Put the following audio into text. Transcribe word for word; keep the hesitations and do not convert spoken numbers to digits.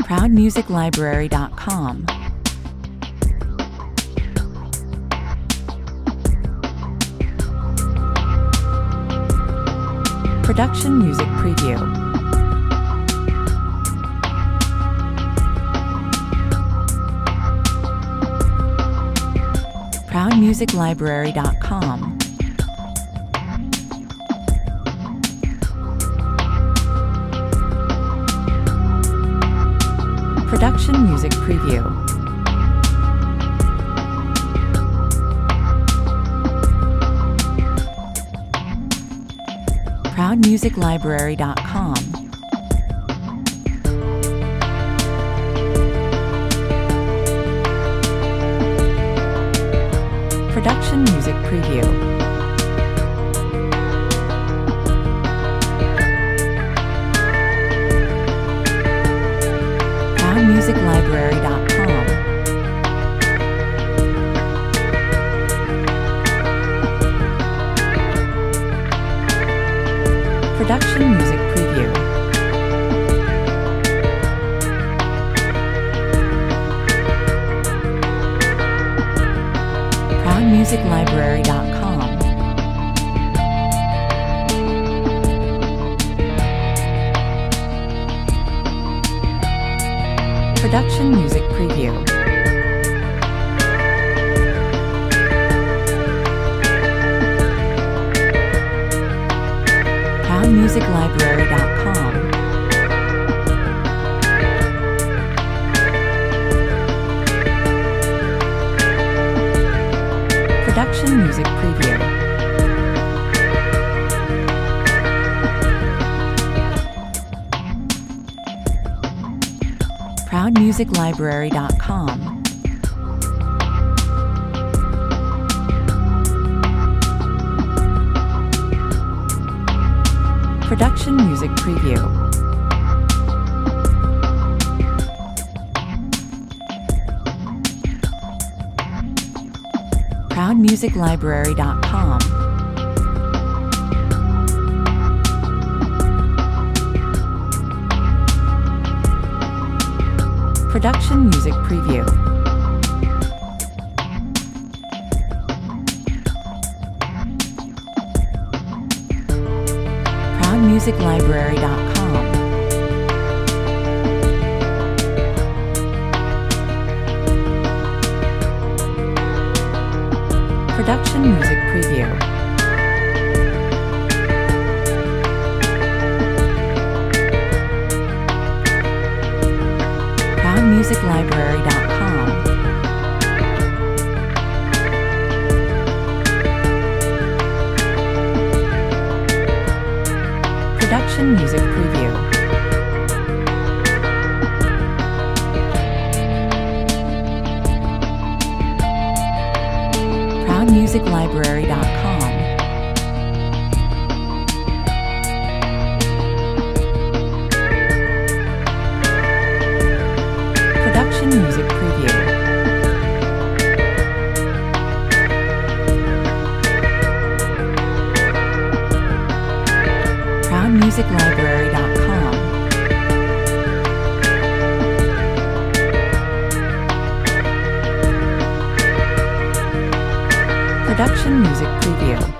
proud music library dot com. Production Music Preview. proud music library dot com. Production Music Preview. proud music library dot com. Production Music Preview. proud music library dot com. Production Music Preview. proud music library dot com. Production Music Preview. proud music library dot com. Production Music Preview. proud music library dot com. Production Music Preview. proud music library dot com. Production Music Preview. proud music library dot com. Production Music Preview. proud music library dot com. Production Music Preview. proud music library dot com. Production Music Preview. proud music library dot com. Production Music Preview.